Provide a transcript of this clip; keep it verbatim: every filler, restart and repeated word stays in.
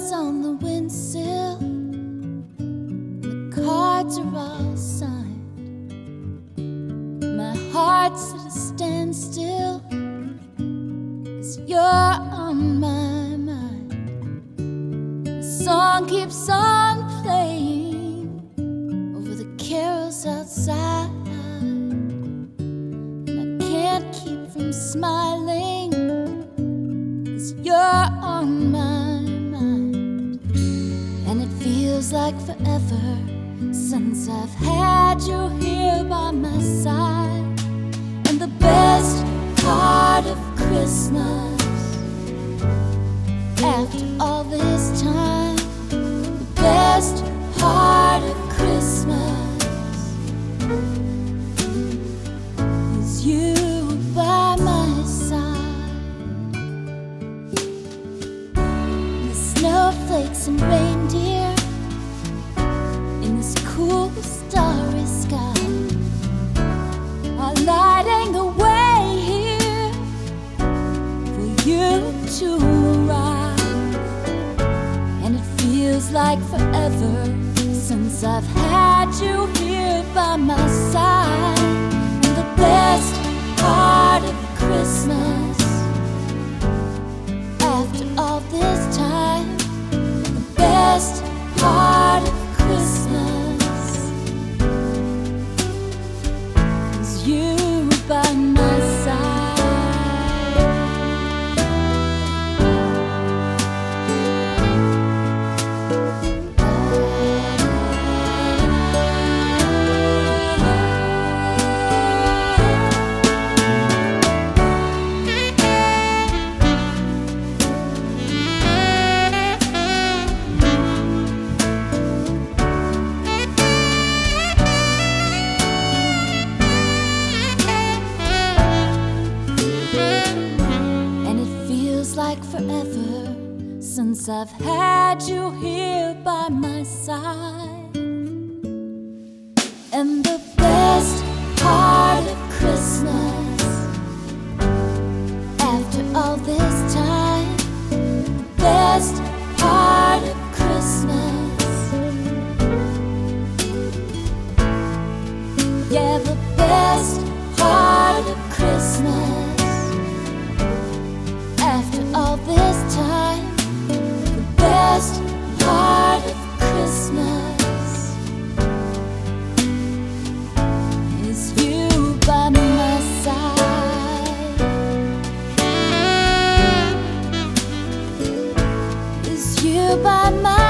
flowers on the windowsill, the cards are all signed. My heart's at a standstill, 'cause you're on my mind. The song keeps on playing over the carols outside, and I can't keep from smiling, 'cause you're on my mind. And it feels like forever since I've had you here by my side. And the best part of Christmas, after all this time, the best part of Christmas is you by my side. The snowflakes and reindeer in this cool starry sky are lighting the way here for you to arrive. And it feels like forever since I've had you here by my side. And the best part of Christmas, after all this time, the best part of Christmas is you by my side. Like forever since I've had you here by my side. And the best part of Christmas, after all this time, the best part of Christmas, yeah, the best part of Christmas, after all this time, the best part of Christmas is you by my side. Is you by my